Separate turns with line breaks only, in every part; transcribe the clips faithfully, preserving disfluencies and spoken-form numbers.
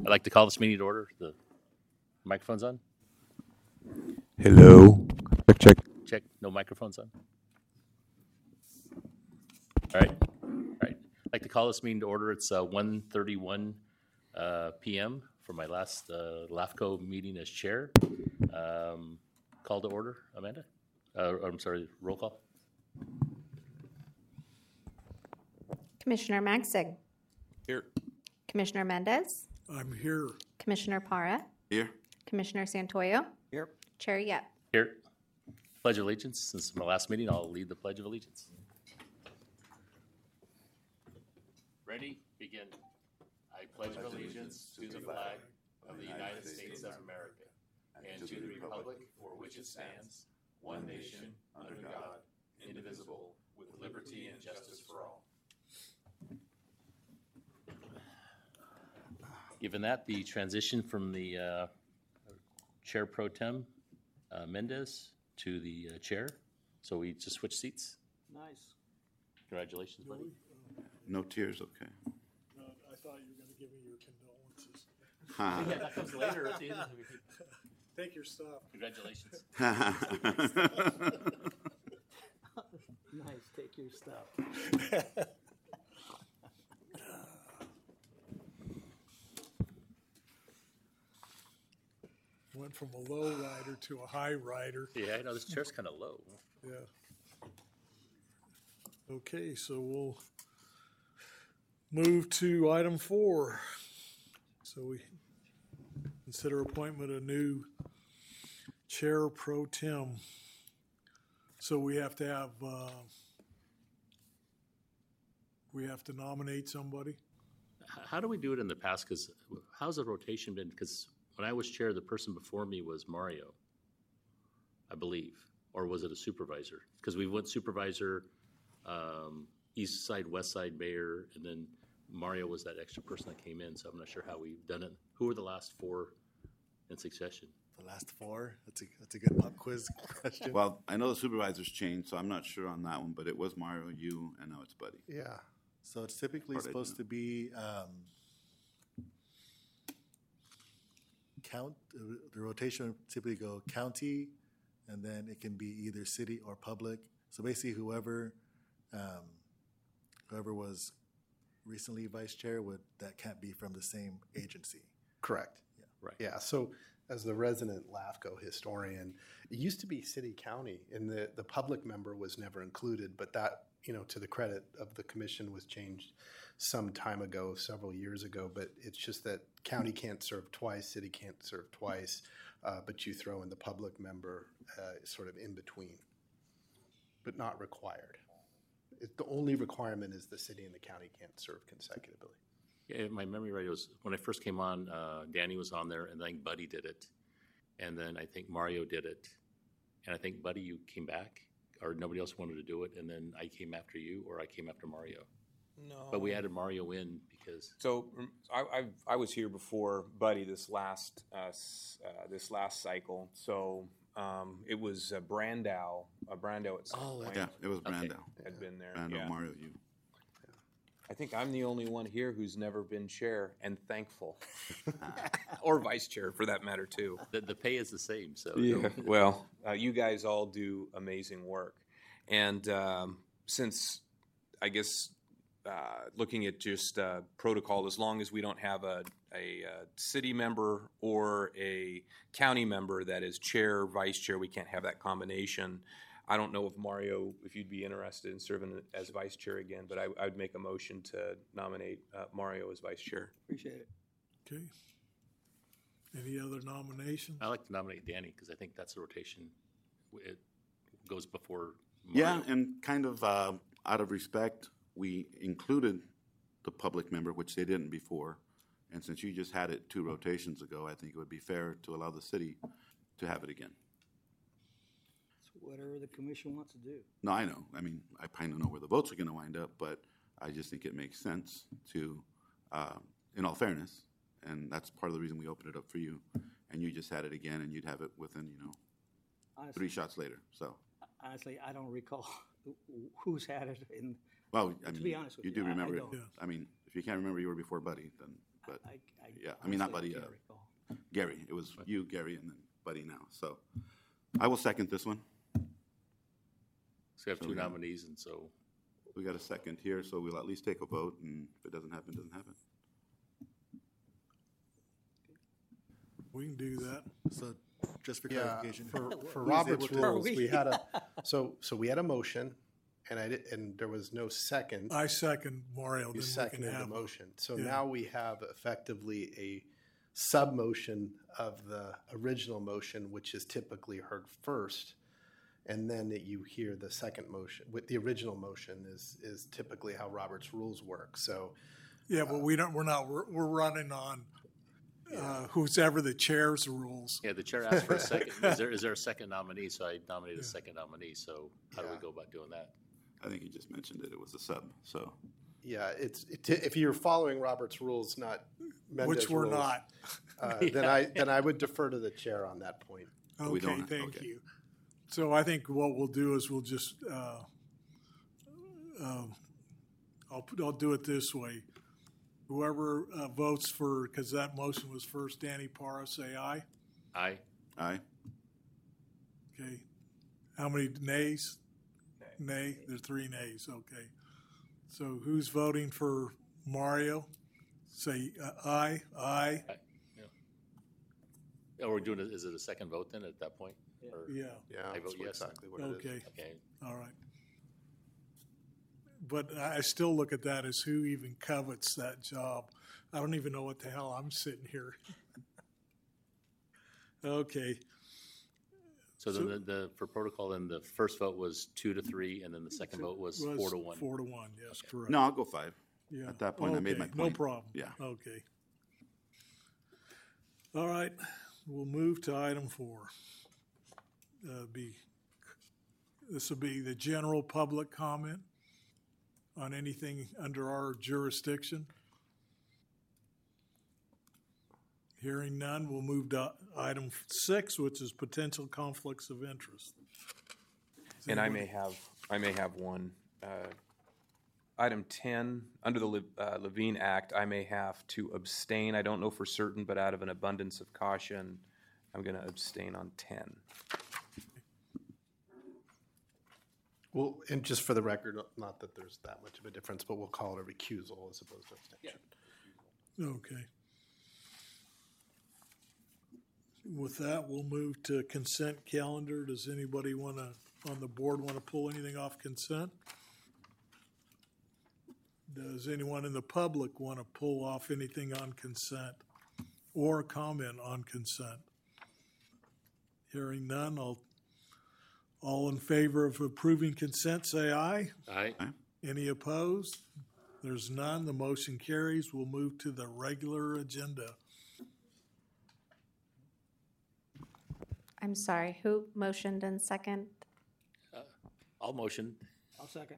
I'd like to call this meeting to order. The microphone's on?
Hello. Check, check.
Check. No microphones on? All right. All right. I'd like to call this meeting to order. It's uh, one thirty-one uh, p m for my last uh, LAFCO meeting as chair. Um, call to order, Amanda? Uh, I'm sorry, roll call.
Commissioner Magzig.
Here.
Commissioner Mendez.
I'm here.
Commissioner Para.
Here.
Commissioner Santoyo.
Here.
Chair Yep.
Here. Pledge of Allegiance. Since it's my last meeting, I'll lead the Pledge of Allegiance. Ready? Begin. I pledge allegiance to the flag of the United States of America and to the republic for which it stands, one nation, under God, indivisible, with liberty and justice for all. Given that, the transition from the uh, Chair Pro Tem uh, Mendez to the uh, Chair, so we just switch seats.
Nice.
Congratulations, buddy.
No tears, okay.
No, I thought you were going to give me your condolences.
Ha.
Yeah, that comes later at the end of the
Take your stuff.
Congratulations.
Nice. Take your stuff.
Went from a low rider to a high rider.
Yeah, I know this chair's kind of low.
Yeah. Okay, so we'll move to item four. So we consider appointment of new chair pro tem. So we have to have, uh, we have to nominate somebody.
H- How do we do it in the past? Because how's the rotation been? Because when I was chair, the person before me was Mario, I believe, or was it a supervisor? Because we went supervisor, um, east side, west side mayor, and then Mario was that extra person that came in. So I'm not sure how we've done it. Who were the last four in succession?
The last four? That's a that's a good pop quiz question.
Well, I know the supervisors changed, so I'm not sure on that one, but it was Mario, you, and now it's Buddy.
Yeah. So it's typically
Or they
supposed
do.
to be um, count. Uh, the rotation would typically go county, and then it can be either city or public. So basically, whoever um, whoever was recently vice chair would that can't be from the same agency.
Correct.
Right.
Yeah. So, as the resident LAFCO historian, it used to be city county, and the the public member was never included. But that, you know, to the credit of the commission, was changed some time ago, several years ago. But it's just that county can't serve twice, city can't serve twice, uh, but you throw in the public member uh, sort of in between, but not required. It, the only requirement is the city and the county can't serve consecutively.
Yeah, my memory right was when I first came on, uh, Danny was on there, and I think Buddy did it, and then I think Mario did it, and I think Buddy, you came back, or nobody else wanted to do it, and then I came after you, or I came after Mario.
No.
But we added Mario in because
So um, I, I I was here before Buddy this last uh, s- uh, this last cycle. So um, it was uh, Brandow. Uh, Brandow at some
Oh,
point
Yeah, it was
Okay.
Brando.
had been there.
Brando,
yeah.
Mario, you.
I think I'm the only one here who's never been chair, and thankful, or vice chair for that matter too.
the, the pay is the same. So
Yeah, well, uh, you guys all do amazing work. And um, since, I guess, uh, looking at just uh, protocol, as long as we don't have a, a, uh city member or a county member that is chair, vice chair, we can't have that combination. I don't know if Mario, if you'd be interested in serving as vice chair again, but I, I would make a motion to nominate uh, Mario as vice chair.
Appreciate it.
Okay. Any other nominations?
I like to nominate Danny because I think that's the rotation. It goes before
Yeah,
Mario.
and kind of uh, out of respect, we included the public member, which they didn't before. And since you just had it two rotations ago, I think it would be fair to allow the city to have it again.
It's whatever the commission wants to do.
No, I know. I mean, I kind of know where the votes are going to wind up, but I just think it makes sense to, uh, in all fairness, and that's part of the reason we opened it up for you. And you just had it again, and you'd have it within, you know,
Honestly,
three shots later. So,
honestly, I don't recall who's had it in.
well, I
To
mean,
be honest with
you
you,
do
I- I
remember it.
don't.
Yeah.
I mean, if you can't remember you were before Buddy, then but
I, I
yeah, I mean, not
honestly
Buddy, uh,
can't recall.
Gary. It was you, Gary, and then Buddy now. So I will second this one.
So we have
So
two
we-
nominees, and so
We got a second here, so we'll at least take a vote, and if it doesn't happen, it doesn't happen.
We can do that.
So just for
Yeah,
clarification.
for, for
who's
Robert's
able to-
rules, we had a, so, so we had a motion, and I did, and there was no second.
I second Mario, then
You
we can
seconded the
have.
motion. So
yeah.
now we have effectively a sub-motion of the original motion, which is typically heard first. And then that you hear the second motion, with the original motion is, is typically how Robert's rules work. So
Yeah, but we don't, we're not, we're, we're running on, uh, who's ever the chair's rules.
yeah, the chair asked for a second. Is there is there a second nominee? So I nominated a second nominee. So how do we
Yeah.
go about doing that?
I think you just mentioned it. It was a sub. So
yeah, it's, it, if you're following Robert's rules, not Mendez
Which we're
rules,
not.
uh, then I, then I would defer to the chaur on that point.
We
Okay,
don't-
thank
okay.
you. So I think what we'll do is we'll just, uh, um, I'll, put- I'll do it this way. Whoever uh, votes for, because that motion was first, Danny Parra, say aye.
Aye.
aye.
Okay. How many nays? Nay. There's three nays. Okay. So who's voting for Mario? Say uh, aye, aye.
Oh, we're doing it. Is it a second vote then at that point? Or-
Yeah.
Yeah,
I
that's
vote
what-
yes.
exactly what it is.
Okay.
Okay.
All right. But I I still look at that as who even covets that job. I don't even know what the hell I'm sitting here. Okay,
So then the, the for protocol, then the first vote was two to three, and then the second vote was,
was
four to one.
Four to one, yes, correct.
No, I'll go five.
Yeah.
At that point, I made my
Okay, No
point.
problem.
Yeah.
Okay. All right, we'll move to item four. Uh, be, this will be the general public comment on anything under our jurisdiction. Hearing none, we'll move to item six, which is potential conflicts of interest. Does
And I
anybody-
may have, I may have one. Uh, Item ten, under the Le- uh, Levine Act, I may have to abstain. I don't know for certain, but out of an abundance of caution, I'm going to abstain on ten.
Well, and just for the record, not that there's that much of a difference, but we'll call it a recusal as opposed to abstention.
Okay. With that, we'll move to consent calendar. Does anybody want to, on the board, want to pull anything off consent? Does anyone in the public want to pull off anything on consent or comment on consent? Hearing none, all, all in favor of approving consent, say aye.
Aye.
Any opposed? There's none. The motion carries. We'll move to the regular agenda.
I'm sorry, who motioned and second?
I'll motion.
I'll second.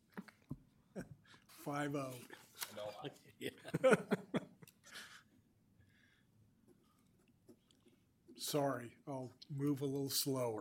Five oh.
Yeah.
Sorry, I'll move a little slower.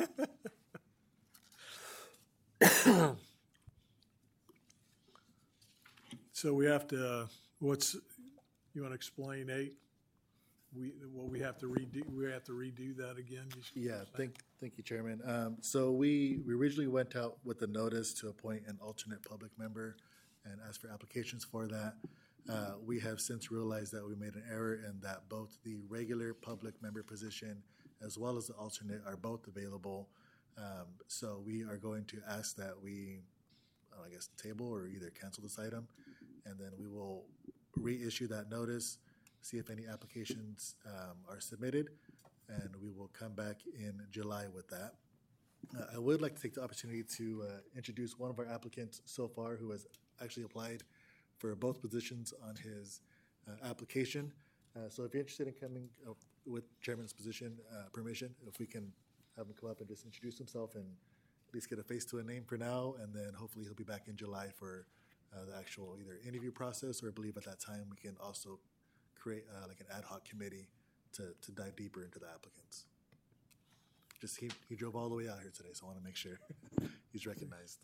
So we have to, uh, what's, you want to explain eight? We, what we have to redo, we have to redo that again? You-
Yeah, thank, thank you, Chairman. Um, so we, we originally went out with a notice to appoint an alternate public member and asked for applications for that. Uh, we have since realized that we made an error and that both the regular public member position as well as the alternate are both available. Um, so we are going to ask that we, uh, I guess, table or either cancel this item, and then we will reissue that notice, see if any applications um, are submitted, and we will come back in July with that. Uh, I would like to take the opportunity to uh, introduce one of our applicants so far who has actually applied for both positions on his uh, application. Uh, so if you're interested in coming uh, with Chairman's position, uh, permission, if we can have him come up and just introduce himself and at least get a face to a name for now, and then hopefully he'll be back in July for uh, the actual either interview process, or I believe at that time we can also create uh, like an ad hoc committee to, to dive deeper into the applicants. Just he, he drove all the way out here today, so I want to make sure he's recognized.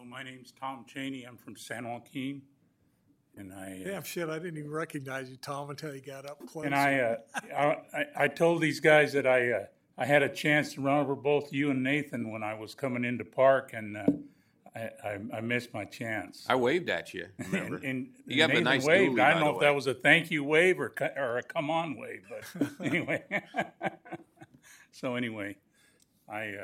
my name's Tom Cheney. I'm from San Joaquin, and I uh,
Damn shit, I didn't even recognize you, Tom, until you got up close.
and I, uh, I I I told these guys that I uh, I had a chance to run over both you and Nathan when I was coming into park, and uh, I, I I missed my chance.
I waved at you. Remember?
And, and
You have a
Nathan
nice
waved.
dually,
I
by
don't know
the
if that
way.
was a thank you wave or co- or a come on wave, but anyway. So anyway, I uh,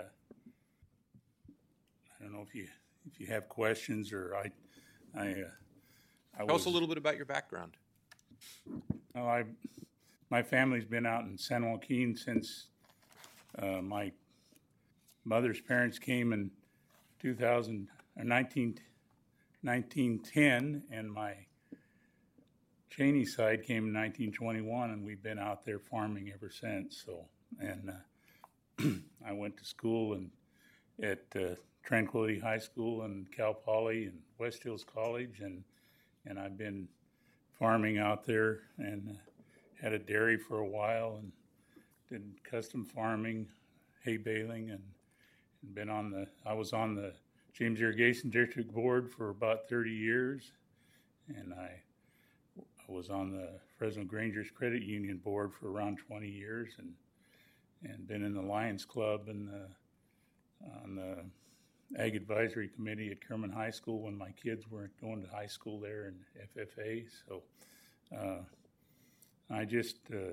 I don't know if you if you have questions or I I uh, I
Tell
was
us a little bit about your background.
well, I my family's been out in San Joaquin since uh, my mother's parents came in two thousand or nineteen, nineteen ten, and my Cheney side came in nineteen twenty-one, and we've been out there farming ever since. So, and uh, I went to school and at uh, Tranquility High School and Cal Poly and West Hills College, and and I've been farming out there and uh, had a dairy for a while and did custom farming, hay baling, and, and been on the. I was on the James Irrigation District Board for about thirty years, and I, I was on the Fresno Grangers Credit Union Board for around twenty years, and and been in the Lions Club and the, on the Ag Advisory Committee at Kerman High School when my kids weren't going to high school there in F F A. So uh, I just uh,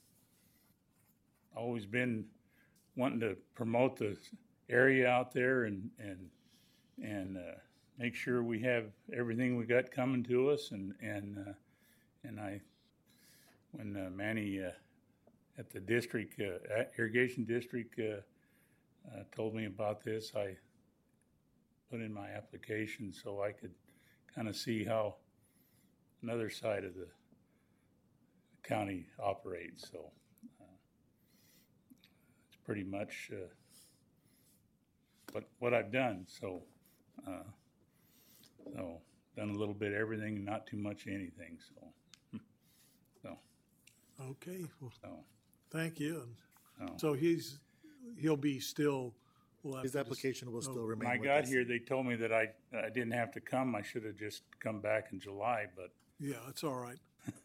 always been wanting to promote the area out there and and and uh, make sure we have everything we got coming to us. And and uh, and I, when uh, Manny uh, at the district uh, irrigation district uh, uh, told me about this, I put in my application so I could kind of see how another side of the county operates. So uh, it's pretty much uh, what what I've done. So uh, so done a little bit of everything, and not too much of anything. So so
Okay, well,
so.
thank you. And
so.
So he's, he'll be still. We'll have
His
to just-
application will still
oh,
remain
When I
with
got
us.
here, they told me that I I didn't have to come. I should have just come back in July, but
Yeah, it's all right.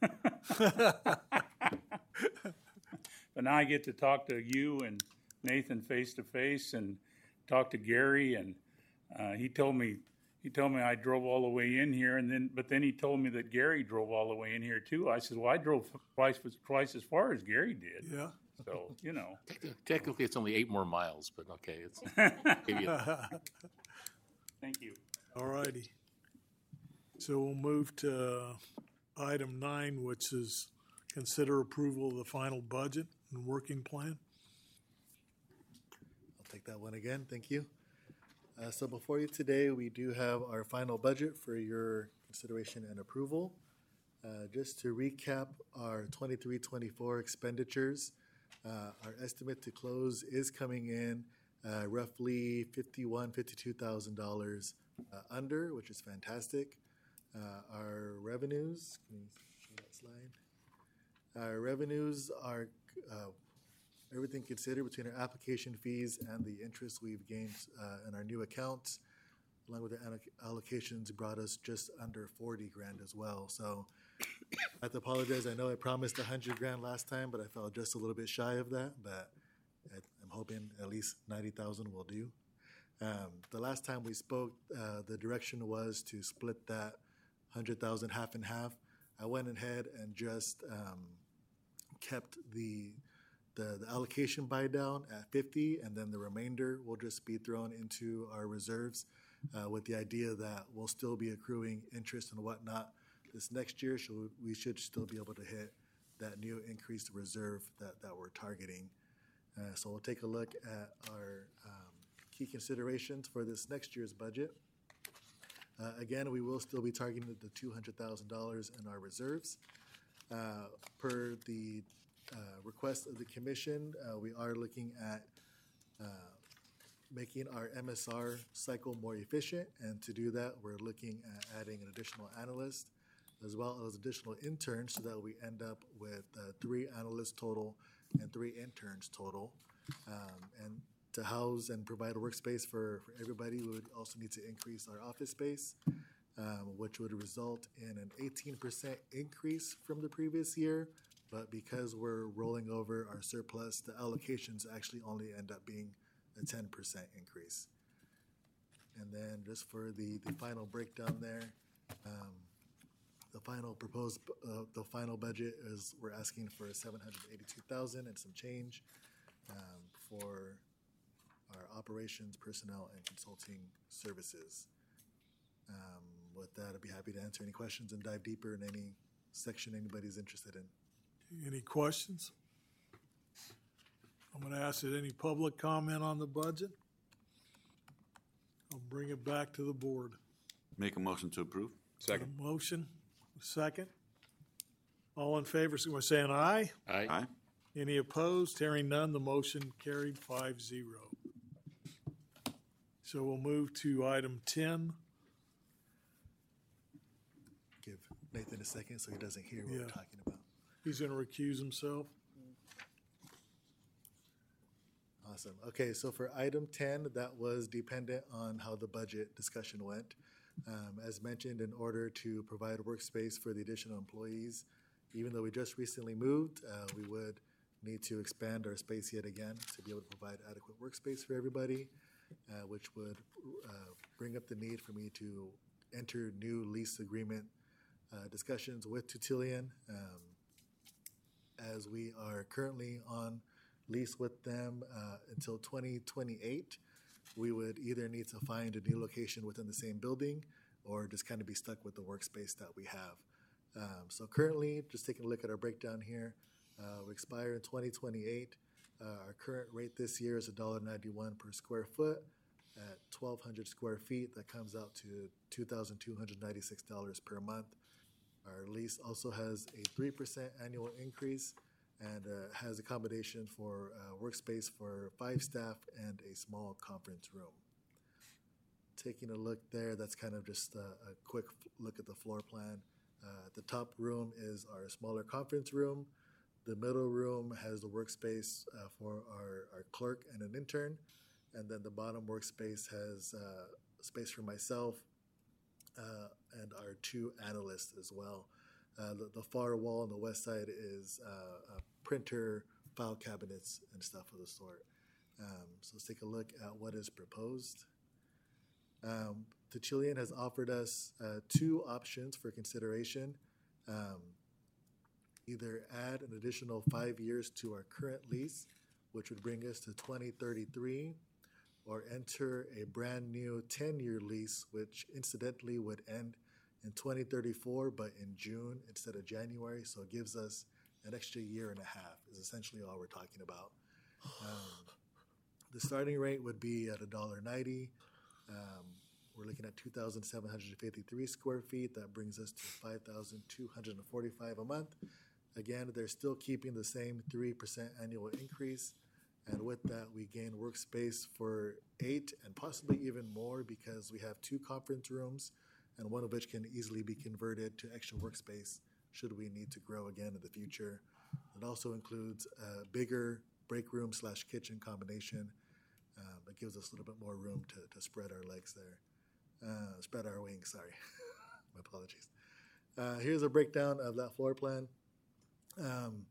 but now I get to talk to you and Nathan face to face, and talk to Gary, and uh, he told me he told me I drove all the way in here, and then but then he told me that Gary drove all the way in here too. I said, well, I drove twice twice as far as Gary did.
Yeah.
So you know,
Technically, it's only eight more miles, but okay, it's maybe
thank you.
All righty. So we'll move to item nine, which is consider approval of the final budget and working plan.
I'll take that one again. Thank you. Uh, so before you today, we do have our final budget for your consideration and approval. Uh, just to recap our twenty-three twenty-four expenditures, uh, our estimate to close is coming in uh, roughly fifty-one, fifty-two thousand dollars uh, under, which is fantastic. Uh, our revenues, can you show that slide? Our revenues are uh, everything considered between our application fees and the interest we've gained uh, in our new accounts, along with the alloc- allocations, brought us just under forty grand as well. So I have to apologize. I know I promised one hundred grand last time, but I fell just a little bit shy of that. But I- I'm hoping at least ninety thousand will do. Um, the last time we spoke, uh, the direction was to split that one hundred thousand half and half. I went ahead and just um, kept the The, the allocation buy down at fifty, and then the remainder will just be thrown into our reserves uh, with the idea that we'll still be accruing interest and whatnot this next year, so we should still be able to hit that new increased reserve that, that we're targeting. Uh, so we'll take a look at our um, key considerations for this next year's budget. Uh, again, we will still be targeting the two hundred thousand dollars in our reserves. Uh, per the Uh, request of the commission, uh, we are looking at uh, making our M S R cycle more efficient, and to do that, we're looking at adding an additional analyst as well as additional interns, so that we end up with uh, three analysts total and three interns total. Um, and to house and provide a workspace for, for everybody, we would also need to increase our office space, um, which would result in an eighteen percent increase from the previous year. But because we're rolling over our surplus, the allocations actually only end up being a ten percent increase. And then just for the, the final breakdown there, um, the final proposed, uh, the final budget is, we're asking for seven hundred eighty-two thousand and some change um, for our operations, personnel, and consulting services. Um, with that, I'd be happy to answer any questions and dive deeper in any section anybody's interested in.
Any questions? I'm going to ask that any public comment on the budget. I'll bring it back to the board.
Make a motion to approve.
Second.
A motion, a second. All in favor, so we're saying aye.
Aye.
Aye.
Any opposed? Hearing none, the motion carried five zero. So we'll move to item ten.
Give Nathan a second so he doesn't hear what
Yeah.
we're talking about.
He's going to recuse himself.
Awesome. Okay, so for item ten, that was dependent on how the budget discussion went. Um, as mentioned, in order to provide workspace for the additional employees, even though we just recently moved, uh, we would need to expand our space yet again to be able to provide adequate workspace for everybody, uh, which would uh, bring up the need for me to enter new lease agreement uh, discussions with Tutillian. Um, as we are currently on lease with them uh, until twenty twenty-eight, we would either need to find a new location within the same building or just kind of be stuck with the workspace that we have. Um, so currently, just taking a look at our breakdown here, uh, we expire in twenty twenty-eight. Uh, our current rate this year is one dollar ninety-one per square foot. At twelve hundred square feet, that comes out to two thousand two hundred ninety-six dollars per month. Our lease also has a three percent annual increase and uh, has accommodation for uh, workspace for five staff and a small conference room. Taking a look there, that's kind of just a, a quick look at the floor plan. Uh, the top room is our smaller conference room. The middle room has the workspace uh, for our, our clerk and an intern. And then the bottom workspace has uh, space for myself uh, and our two analysts as well. Uh, the, the far wall on the west side is uh, a printer, file cabinets, and stuff of the sort. Um, so let's take a look at what is proposed. Um, Tutillian has offered us uh, two options for consideration. Um, either add an additional five years to our current lease, which would bring us to twenty thirty-three, or enter a brand new ten-year lease, which incidentally would end in twenty thirty-four, but in June instead of January. So it gives us an extra year and a half is essentially all we're talking about. Um, the starting rate would be at one dollar ninety. Um, we're looking at two thousand seven hundred fifty-three square feet. That brings us to five thousand two hundred forty-five a month. Again, they're still keeping the same three percent annual increase. And with that, we gain workspace for eight and possibly even more because we have two conference rooms, and one of which can easily be converted to extra workspace should we need to grow again in the future. It also includes a bigger break room slash kitchen combination uh, that gives us a little bit more room to, to spread our legs there, uh, spread our wings, sorry. My apologies. Uh, here's a breakdown of that floor plan. Um,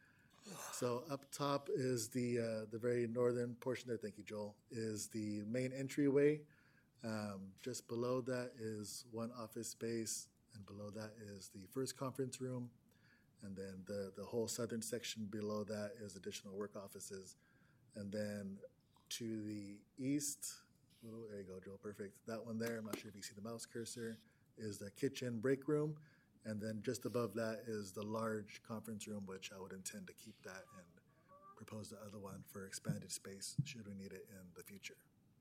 so up top is the uh, the very northern portion there, thank you, Joel, is the main entryway. Um, just below that is one office space, and below that is the first conference room. And then the, the whole southern section below that is additional work offices. And then to the east, oh, there you go, Joel, perfect. That one there, I'm not sure if you see the mouse cursor, is the kitchen break room. And then just above that is the large conference room, which I would intend to keep that and propose the other one for expanded space should we need it in the future.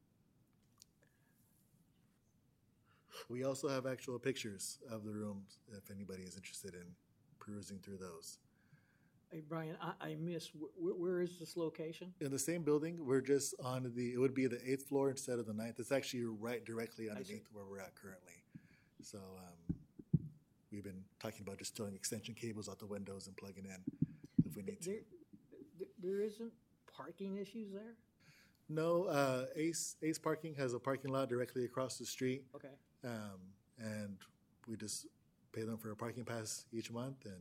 We also have actual pictures of the rooms if anybody is interested in perusing through those.
Hey, Brian, I, I missed, where, where is this location?
In the same building, we're just on the, it would be the eighth floor instead of the ninth. It's actually right directly underneath where we're at currently. So um, we've been talking about just throwing extension cables out the windows and plugging in if we need to.
There, there isn't parking issues there?
No, uh, Ace Ace Parking has a parking lot directly across the street,
Okay.
um, and we just pay them for a parking pass each month, and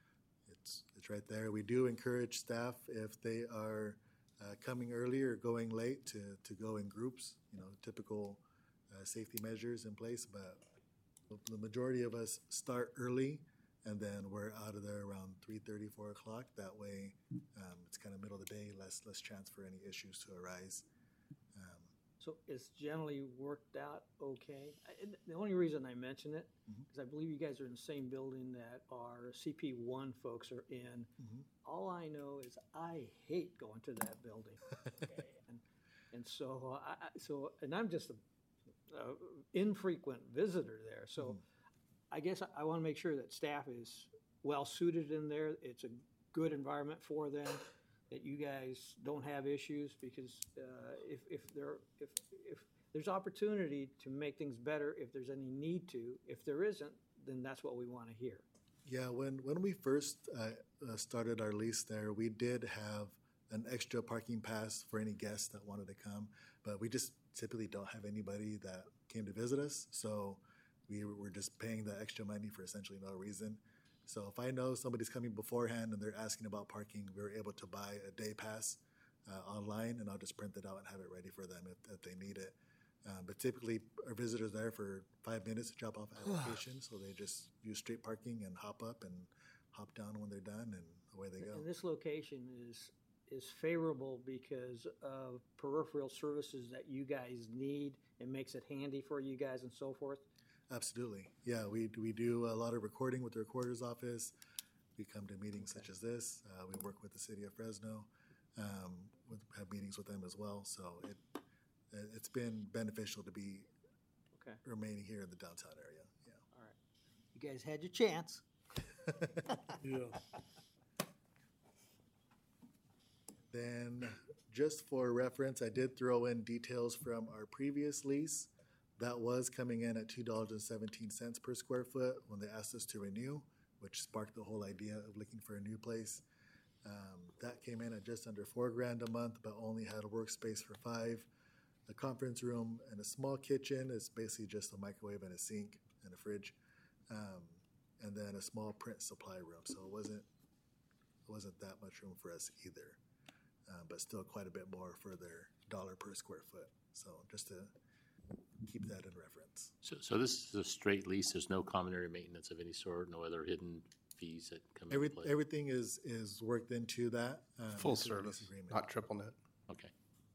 it's it's right there. We do encourage staff if they are uh, coming early or going late to to go in groups. You know, typical uh, safety measures in place, but the majority of us start early, and then we're out of there around three thirty, four o'clock. That way, um, it's kind of middle of the day, less less chance for any issues to arise. Um,
So it's generally worked out okay. I- and The only reason I mention it is I believe you guys are in the same building that our C P one folks are in. All I know is I hate going to that building. And, and so, I, I- so, and I'm just a, a infrequent visitor there. So I guess I, I want to make sure that staff is well suited in there. It's a good environment for them, that you guys don't have issues, because uh, if, if there if if there's opportunity to make things better, if there's any need to, if there isn't, then that's what we want to hear.
Yeah, when when we first uh, uh, started our lease there, we did have an extra parking pass for any guests that wanted to come, but we just typically don't have anybody that came to visit us, so we were just paying the extra money for essentially no reason. So if I know somebody's coming beforehand and they're asking about parking, we were able to buy a day pass uh, online, and I'll just print it out and have it ready for them if, if they need it. Um, but typically, our visitors there for five minutes to drop off application, so they just use street parking and hop up and hop down when they're done, and away they go.
And this location is is favorable because of peripheral services that you guys need. It makes it handy for you guys and so forth.
Absolutely. Yeah, we, we do a lot of recording with the recorder's office. We come to meetings such as this. Uh, we work with the city of Fresno, um, with, have meetings with them as well. So it, it's been beneficial to be
Okay.
remaining here in the downtown area. Yeah.
All right. You guys had your chance.
Yeah.
Then, just for reference, I did throw in details from our previous lease. That was coming in at two dollars and seventeen cents per square foot when they asked us to renew, which sparked the whole idea of looking for a new place. Um, that came in at just under four grand a month, but only had a workspace for five, a conference room, and a small kitchen. It's basically just a microwave and a sink and a fridge, um, and then a small print supply room. So it wasn't it wasn't that much room for us either, uh, but still quite a bit more for their dollar per square foot. So just to keep that in reference.
So, so this is a straight lease. There's no common area maintenance of any sort, no other hidden fees that come
Every,
into play?
everything is is worked into that. Um,
Full
into the lease
service,
agreement.
not triple net.
Okay.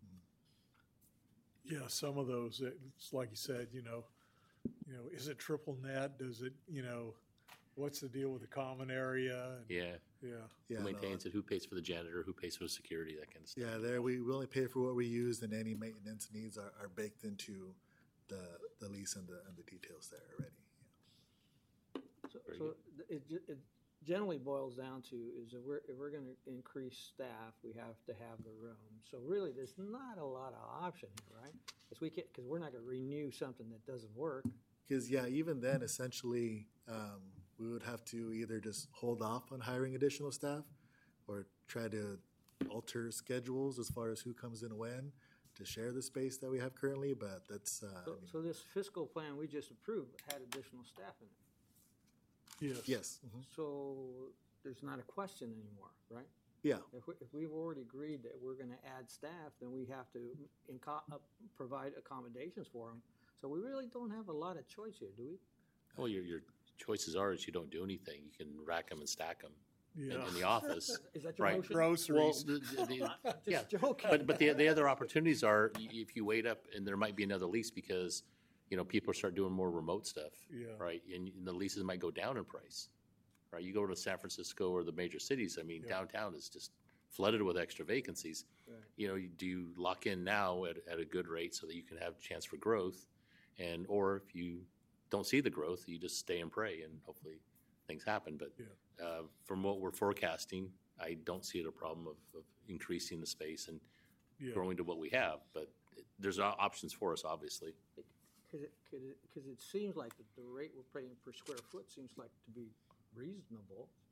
Yeah, some of those, it's like you said, you know, you know, is it triple net? Does it, you know, what's the deal with the common area? And-
Yeah.
Yeah,
Yeah,
Who
no,
maintains it? Who pays for the janitor? Who pays for the security? That kind of stuff.
yeah, there we, we only pay for what we use, and any maintenance needs are, are baked into the the lease and the and the details there already.
So,
Very
so th- it, ge- it generally boils down to is if we're, if we're going to increase staff, we have to have the room. So really, there's not a lot of option here, right? Because we can't, because we're not going to renew something that doesn't work.
Because yeah, even then, essentially, um, we would have to either just hold off on hiring additional staff, or try to alter schedules as far as who comes in when to share the space that we have currently. But that's uh, I
So,
mean,
so this fiscal plan we just approved had additional staff in it.
yes.
yes, mhm.
So there's not a question anymore, right?
yeah,
If, we, if we've already agreed that we're going to add staff, then we have to inco- uh, provide accommodations for them. So we really don't have a lot of choice here, do we?
Well, your, your choices are is you don't do anything. You can rack them and stack them in,
Yeah.
in the office.
Is that your
Right.
motion?
Well,
Groceries.
the, the, the-
Just
yeah,
joking.
but but the the other opportunities are y- if you wait up and there might be another lease because you know people start doing more remote stuff,
Yeah.
right? And, and the leases might go down in price, right? You go to San Francisco or the major cities. I mean,
Yeah.
downtown is just flooded with extra vacancies.
Right.
You know, you, do you lock in now at, at a good rate so that you can have a chance for growth, and or if you don't see the growth, you just stay and pray, and hopefully things happen. But
Yeah.
uh, from what we're forecasting, I don't see it a problem of, of increasing the space and
Yeah.
growing to what we have. But it, there's o- options for us, obviously.
Because it, cause it, 'cause it seems like the, the rate we're paying per square foot seems like to be reasonable.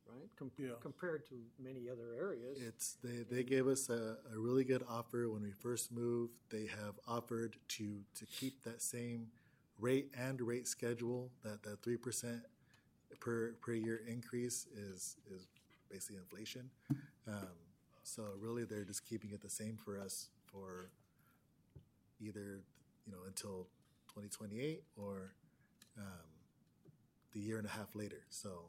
right? Com-
Yeah.
Compared to many other areas.
It's they, they gave us a, a really good offer when we first moved. They have offered to to keep that same rate and rate schedule. That that three percent per per year increase is is basically inflation. Um, so really, they're just keeping it the same for us for either you know until twenty twenty-eight or um, the year and a half later. So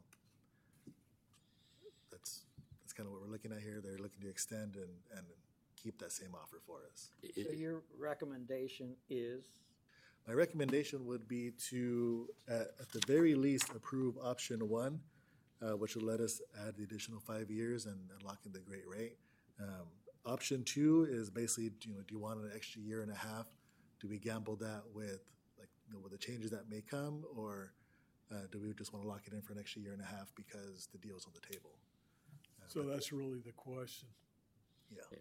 that's that's kind of what we're looking at here. They're looking to extend and, and keep that same offer for us.
So your recommendation is?
My recommendation would be to, at, at the very least, approve option one, uh, which would let us add the additional five years and, and lock in the great rate. Um, option two is basically, you know, do you want an extra year and a half? Do we gamble that with, like, you know, with the changes that may come, or uh, do we just want to lock it in for an extra year and a half because the deal's on the table? Uh,
So that's really the question.
yeah.
Yeah.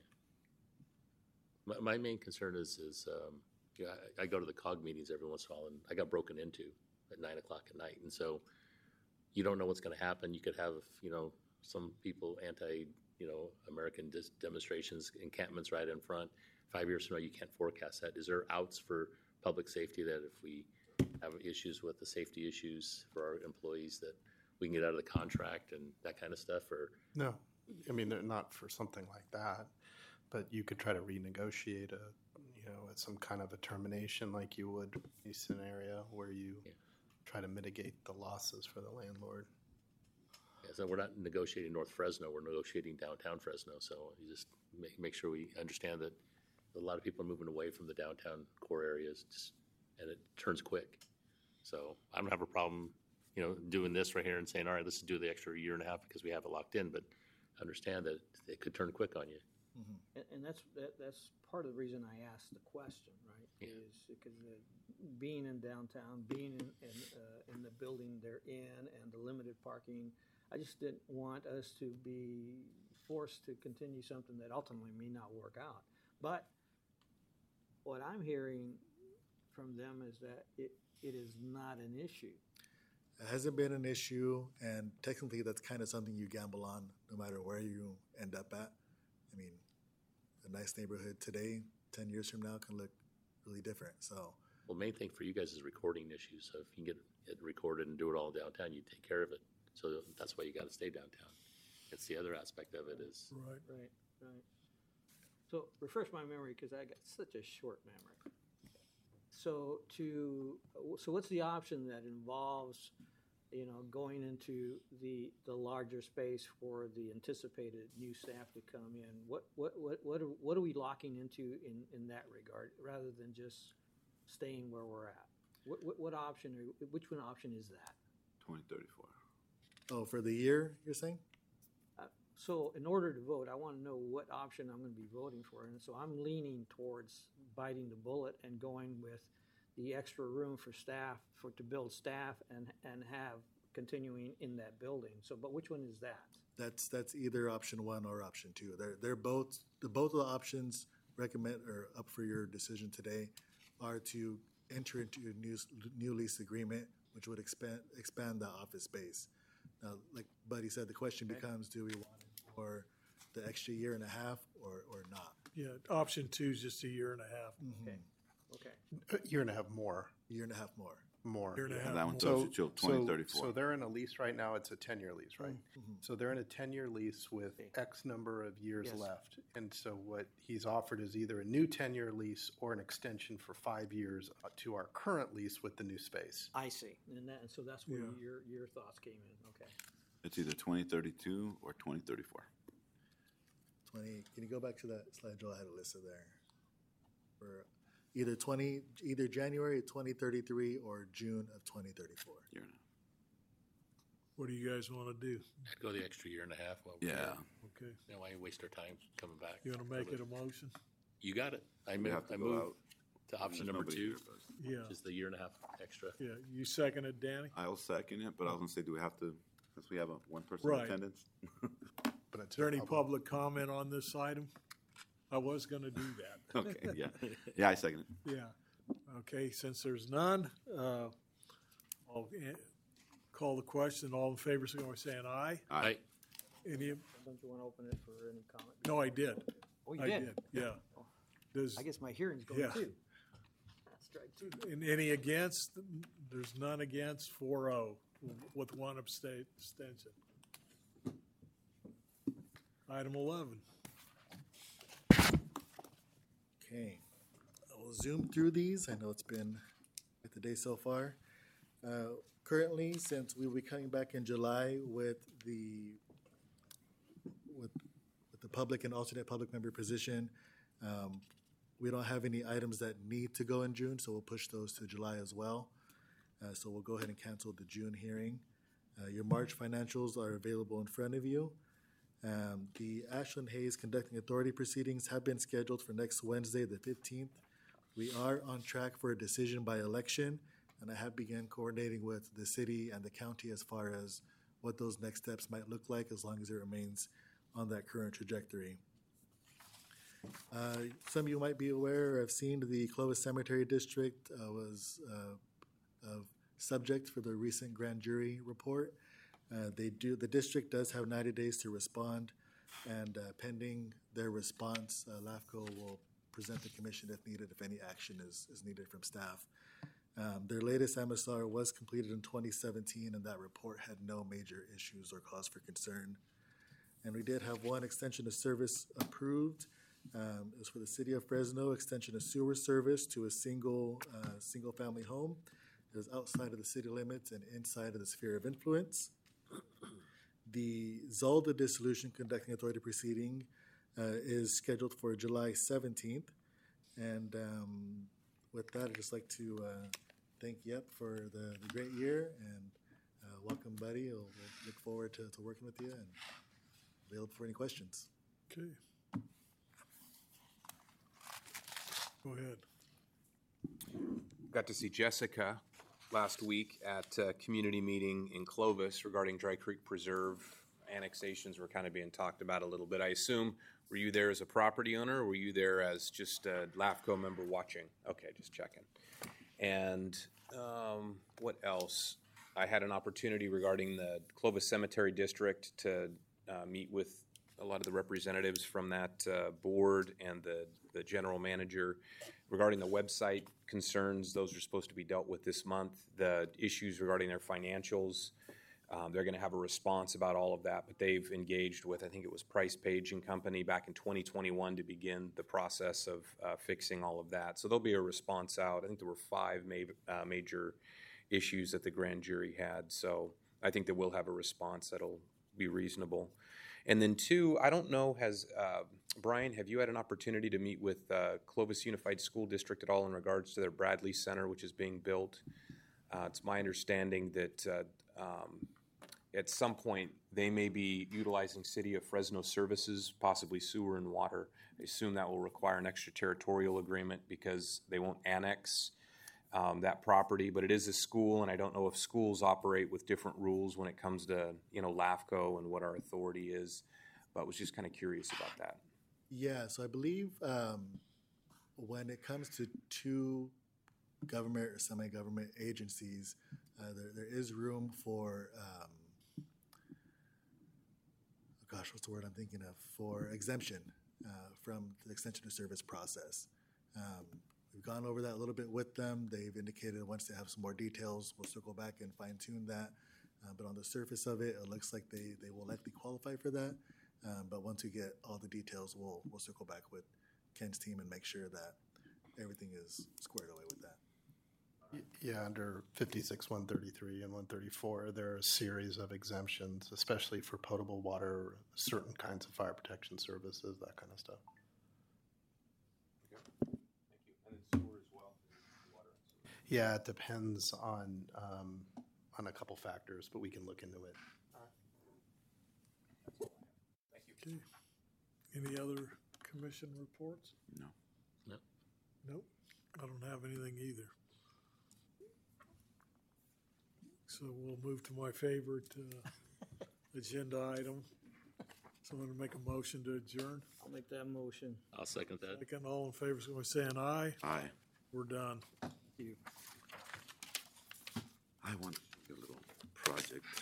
My, my main concern is, is um, you know, I, I go to the COG meetings every once in a while, and I got broken into at nine o'clock at night. And so you don't know what's going to happen. You could have, you know, some people anti, you know, American dis- demonstrations, encampments right in front. Five years from now, you can't forecast that. Is there outs for public safety that if we have issues with the safety issues for our employees that we can get out of the contract and that kind of stuff? Or
No, I mean, they're not for something like that, but you could try to renegotiate a, you know, some kind of a termination like you would a scenario where you
Yeah.
try to mitigate the losses for the landlord.
Yeah, so we're not negotiating North Fresno, we're negotiating downtown Fresno. So you just make, make sure we understand that a lot of people are moving away from the downtown core areas, just, and it turns quick. So I don't have a problem, you know, doing this right here and saying, all right, let's do the extra year and a half because we have it locked in, but understand that it could turn quick on you.
And, and that's that, that's part of the reason I asked the question, right?
Yeah.
Is because the, being in downtown, being in in, uh, in the building they're in, and the limited parking, I just didn't want us to be forced to continue something that ultimately may not work out. But what I'm hearing from them is that it, it is not an issue.
It hasn't been an issue, and technically that's kind of something you gamble on no matter where you end up at. I mean, a nice neighborhood today, ten years from now, can look really different. So,
Well, main thing for you guys is recording issues. So if you can get it recorded and do it all downtown, you take care of it. So that's why you got to stay downtown. It's the other aspect of it is,
Right.
Right, right. So refresh my memory because I got such a short memory. So to so what's the option that involves, you know, going into the the larger space for the anticipated new staff to come in? What what what what are, what are we locking into in, in that regard, rather than just staying where we're at? What what, what option or which one option is that?
twenty thirty-four.
oh, for the year, you're saying?
Uh, so in order to vote, I want to know what option I'm going to be voting for, and so I'm leaning towards biting the bullet and going with the extra room for staff for to build staff and and have continuing in that building. So, but which one is that?
That's that's either option one or option two. They're they're both the both of the options recommend or up for your decision today are to enter into a new new lease agreement, which would expand expand the office space. Now, like Buddy said, the question
Okay.
becomes: do we want it for the extra year and a half or or not?
Yeah, option two is just a year and a half.
Okay, okay.
A year and a half more,
Year and a half more.
more.
Year and a half
And that one
more.
tells you till twenty
so,
thirty-four.
so they're in a lease right now. It's a ten-year lease, right?
Mm-hmm.
So they're in a ten-year lease with
Okay.
X number of years
Yes.
left. And so what he's offered is either a new ten-year lease or an extension for five years uh, to our current lease with the new space.
I see, and that, and so that's where
Yeah.
your your thoughts came in. Okay.
It's either twenty thirty-two or twenty thirty-four.
Twenty. Can you go back to that slide, Joel? I had it listed there. For either twenty, either January twenty thirty-three or June of twenty thirty-four.
Year and a half.
What do you guys want to do?
I'd go the extra year and a half. While we're
Yeah.
here.
Okay,
You know, why waste our time coming back?
you want to make it a motion?
You got it. I
We
move,
have to
I
go
move
out.
to option
There's
number
nobody
two,
here, but-
Yeah,
which is the year and a half extra.
yeah. You seconded, Danny?
I'll second it, but I was gonna say, do we have to, since we have a one person
Right.
attendance?
But it's
Is there any
a
public comment on this item? I was going to do that.
Okay, yeah. Yeah, I second it.
Yeah. Okay, since there's none, uh, I'll eh, call the question. All in favor, so by saying aye.
I,
Any,
Don't you want to open it for any comment?
no, I did.
Oh, you
I
did?
did, yeah. Does,
I guess my hearing's going
Yeah.
too. Strike two.
and any against? There's none against, four oh, with one abstain, abstention. Item eleven.
Okay, I will zoom through these. I know it's been quite the day so far. Uh, Currently, since we will be coming back in July with the with, with the public and alternate public member position, um, we don't have any items that need to go in June, so we'll push those to July as well. Uh, so we'll go ahead and cancel the June hearing. Uh, your March financials are available in front of you. Um, the Ashland Hayes Conducting Authority proceedings have been scheduled for next Wednesday, the fifteenth. We are on track for a decision by election, and I have begun coordinating with the city and the county as far as what those next steps might look like, as long as it remains on that current trajectory. Uh, some of you might be aware or have seen the Clovis Cemetery District uh, was uh, of subject for the recent grand jury report. Uh, they do. The district does have ninety days to respond, and uh, pending their response, uh, LAFCO will present the commission if needed, if any action is, is needed from staff. Um, their latest M S R was completed in twenty seventeen, and that report had no major issues or cause for concern. And we did have one extension of service approved. Um, it was for the city of Fresno, extension of sewer service to a single, uh, single-family home. It was outside of the city limits and inside of the sphere of influence. The Zolda Dissolution Conducting Authority proceeding uh, is scheduled for July seventeenth. And um, with that, I'd just like to uh, thank Yep for the, the great year, and uh, welcome, Buddy. We'll, we'll look forward to, to working with you and available for any questions.
Okay. Go ahead.
Got to see Jessica last week at a community meeting in Clovis regarding Dry Creek Preserve. Annexations were kind of being talked about a little bit. I assume, were you there as a property owner, or were you there as just a LAFCO member watching? Okay, just checking. And um, what else? I had an opportunity regarding the Clovis Cemetery District to uh, meet with a lot of the representatives from that uh, board and the, the general manager regarding the website concerns. Those are supposed to be dealt with this month. The issues regarding their financials, um, they're going to have a response about all of that, but they've engaged with, I think it was Price Page and Company back in twenty twenty-one to begin the process of uh, fixing all of that. So there'll be a response out. I think there were five ma- uh, major issues that the grand jury had. So I think that we'll have a response that'll be reasonable. And then two, I don't know, has, uh, Brian, have you had an opportunity to meet with uh, Clovis Unified School District at all in regards to their Bradley Center, which is being built? Uh, it's my understanding that uh, um, at some point they may be utilizing City of Fresno services, possibly sewer and water. I assume that will require an extraterritorial agreement because they won't annex Um, that property, but it is a school, and I don't know if schools operate with different rules when it comes to, you know, LAFCO and what our authority is, but was just kind of curious about that.
Yeah, so I believe um, when it comes to two government or semi-government agencies, uh, there, there is room for, um, oh gosh, what's the word I'm thinking of, for exemption uh, from the extension of service process. Um, We've gone over that a little bit with them. They've indicated once they have some more details, we'll circle back and fine tune that. Uh, but on the surface of it, it looks like they, they will likely qualify for that. Um, but once we get all the details, we'll we'll circle back with Ken's team and make sure that everything is squared away with that.
Yeah, under fifty-six one thirty-three and one thirty-four, there are a series of exemptions, especially for potable water, certain kinds of fire protection services, that kind of stuff. Yeah, it depends on um, on a couple factors, but we can look into it.
Okay. Any other commission reports?
No.
No.
Nope. I don't have anything either. So we'll move to my favorite uh, agenda item. Someone to make a motion to adjourn.
I'll make that motion.
I'll second that.
Second, all in favor, so by saying aye.
Aye.
We're done.
You.
I want a little project. project.